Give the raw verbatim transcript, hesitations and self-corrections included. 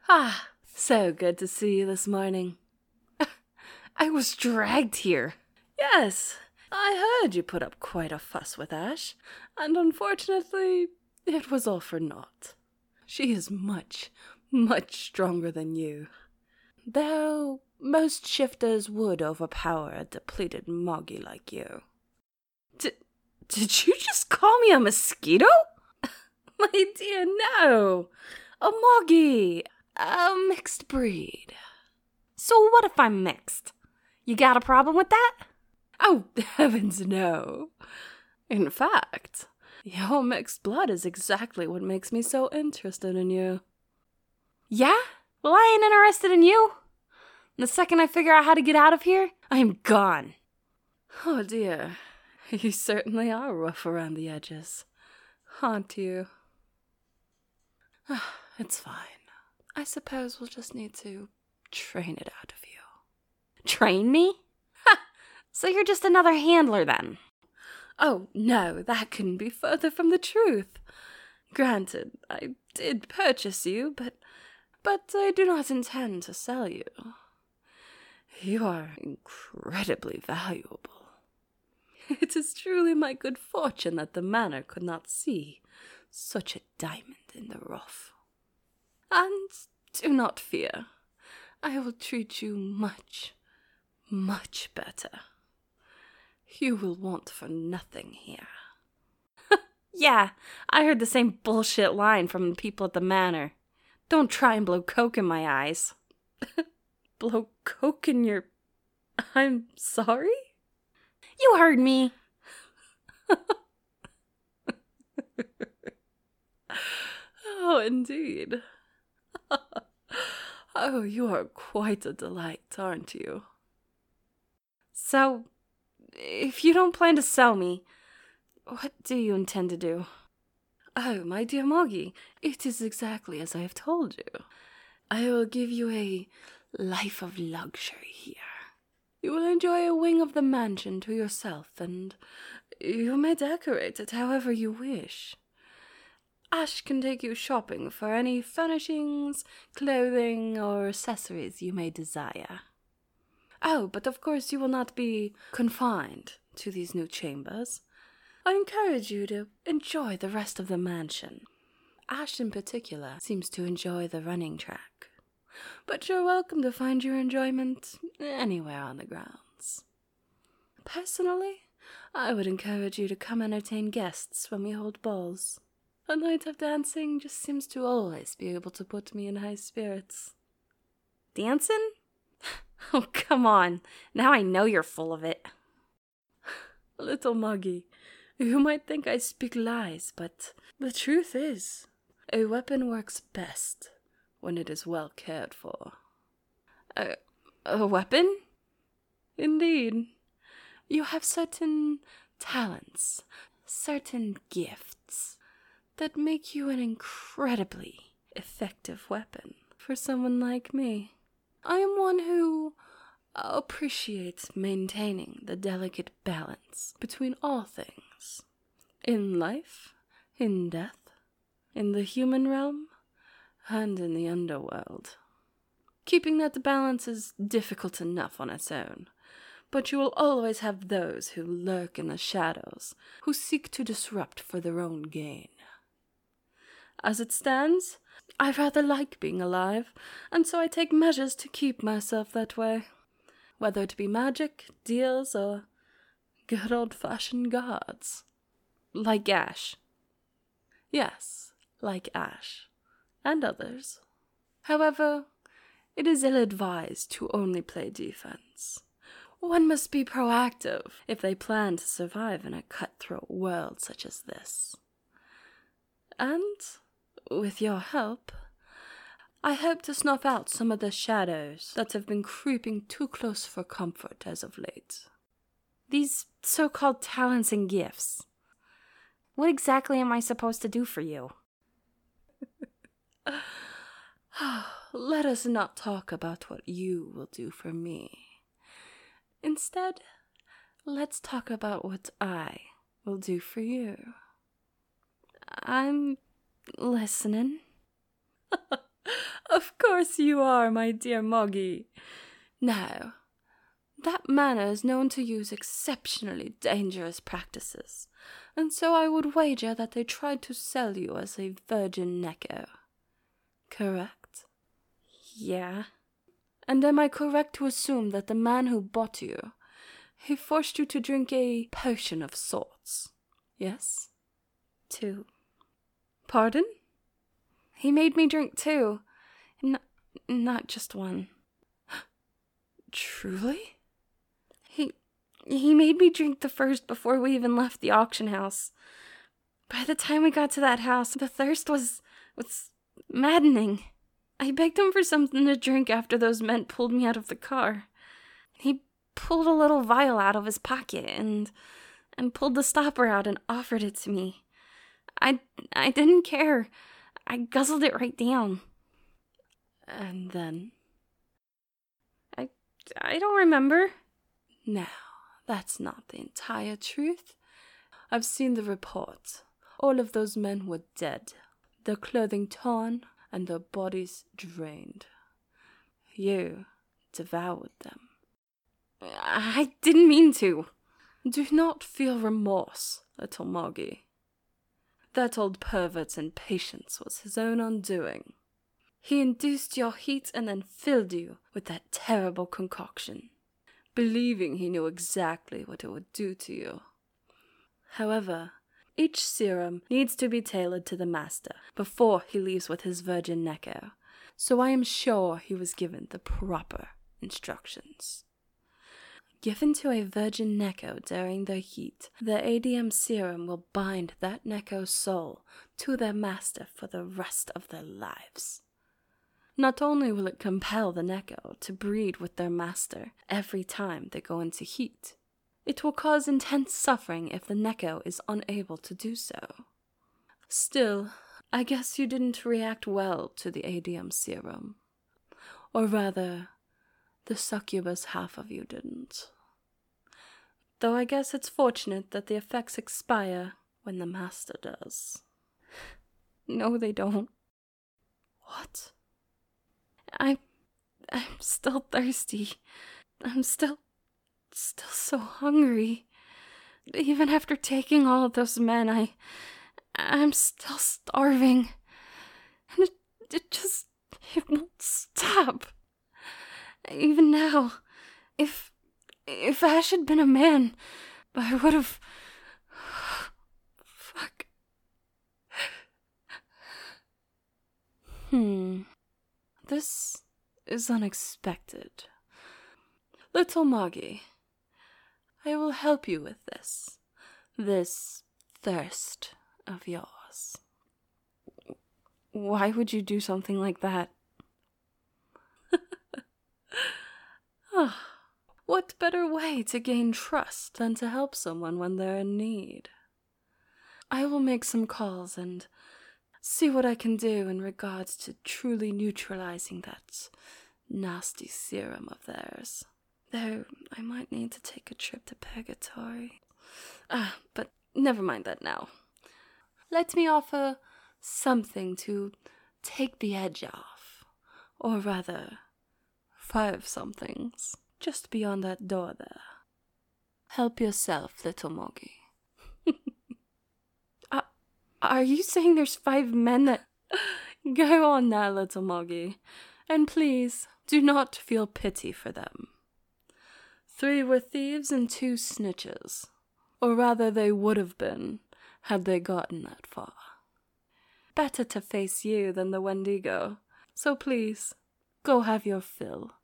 Ah, so good to see you this morning. I was dragged here. Yes, I heard you put up quite a fuss with Ash, and unfortunately, it was all for naught. She is much, much stronger than you. Though most shifters would overpower a depleted Moggy like you. D- did you just call me a mosquito? My dear, no. A Moggy. A mixed breed. So what if I'm mixed? You got a problem with that? Oh, heavens no. In fact, your mixed blood is exactly what makes me so interested in you. Yeah? Well, I ain't interested in you. The second I figure out how to get out of here, I'm gone. Oh dear, you certainly are rough around the edges, aren't you? It's fine. I suppose we'll just need to train it out of you. Train me? Ha! So you're just another handler then? Oh, no, that couldn't be further from the truth. Granted, I did purchase you, but but I do not intend to sell you. You are incredibly valuable. It is truly my good fortune that the manor could not see such a diamond in the rough. And do not fear, I will treat you much, much better. You will want for nothing here. Yeah, I heard the same bullshit line from the people at the manor. Don't try and blow coke in my eyes. Blow coke in your... I'm sorry? You heard me. Oh, indeed. Oh, you are quite a delight, aren't you? So, if you don't plan to sell me, what do you intend to do? Oh, my dear Moggy, it is exactly as I have told you. I will give you a life of luxury here. You will enjoy a wing of the mansion to yourself, and you may decorate it however you wish. Ash can take you shopping for any furnishings, clothing, or accessories you may desire. Oh, but of course you will not be confined to these new chambers. I encourage you to enjoy the rest of the mansion. Ash in particular seems to enjoy the running track. But you're welcome to find your enjoyment anywhere on the grounds. Personally, I would encourage you to come entertain guests when we hold balls. A night of dancing just seems to always be able to put me in high spirits. Dancing? Oh, come on. Now I know you're full of it. Little Moggy, you might think I speak lies, but the truth is, a weapon works best when it is well cared for. A, a weapon? Indeed. You have certain talents, certain gifts, that make you an incredibly effective weapon for someone like me. I am one who appreciates maintaining the delicate balance between all things. In life, in death, in the human realm, and in the underworld. Keeping that balance is difficult enough on its own, but you will always have those who lurk in the shadows, who seek to disrupt for their own gain. As it stands, I rather like being alive, and so I take measures to keep myself that way, whether it be magic, deals, or good old-fashioned guards. Like Ash. Yes, like Ash. And others. However, it is ill-advised to only play defense. One must be proactive if they plan to survive in a cutthroat world such as this. And, with your help, I hope to snuff out some of the shadows that have been creeping too close for comfort as of late. These so-called talents and gifts. What exactly am I supposed to do for you? Let us not talk about what you will do for me. Instead, let's talk about what I will do for you. I'm listening. Of course you are, my dear Moggy. Now, that manor is known to use exceptionally dangerous practices, and so I would wager that they tried to sell you as a virgin Neko. Correct? Yeah. And am I correct to assume that the man who bought you, he forced you to drink a potion of sorts? Yes? Two. Pardon? He made me drink two. N- not just one. Truly? He he made me drink the first before we even left the auction house. By the time we got to that house, the thirst was was maddening. I begged him for something to drink after those men pulled me out of the car. He pulled a little vial out of his pocket and and pulled the stopper out and offered it to me. I I didn't care. I guzzled it right down. And then? I I don't remember. Now, that's not the entire truth. I've seen the report. All of those men were dead, their clothing torn, and their bodies drained. You devoured them. I didn't mean to. Do not feel remorse, little Moggy. That old pervert's impatience was his own undoing. He induced your heat and then filled you with that terrible concoction, believing he knew exactly what it would do to you. However, each serum needs to be tailored to the master before he leaves with his virgin Neko, so I am sure he was given the proper instructions. Given to a virgin Neko during their heat, the A D M serum will bind that Neko's soul to their master for the rest of their lives. Not only will it compel the Neko to breed with their master every time they go into heat, it will cause intense suffering if the Neko is unable to do so. Still, I guess you didn't react well to the A D M serum. Or rather, the succubus half of you didn't. Though I guess it's fortunate that the effects expire when the master does. No, they don't. What? I, I'm still thirsty. I'm still, still so hungry. Even after taking all of those men, I, I'm still starving. And it, it just, it won't stop. Even now, if, if Ash had been a man, I would have, fuck. Hmm. This is unexpected. Little Moggy, I will help you with this. This thirst of yours. Why would you do something like that? Ah, what better way to gain trust than to help someone when they're in need? I will make some calls and see what I can do in regards to truly neutralizing that nasty serum of theirs. Though I might need to take a trip to Purgatory. Ah, but never mind that now. Let me offer something to take the edge off. Or rather, five somethings just beyond that door there. Help yourself, little Moggy. uh, are you saying there's five men that... Go on now, little Moggy, and please do not feel pity for them. Three were thieves and two snitches. Or rather they would have been, had they gotten that far. Better to face you than the Wendigo, so please, go have your fill.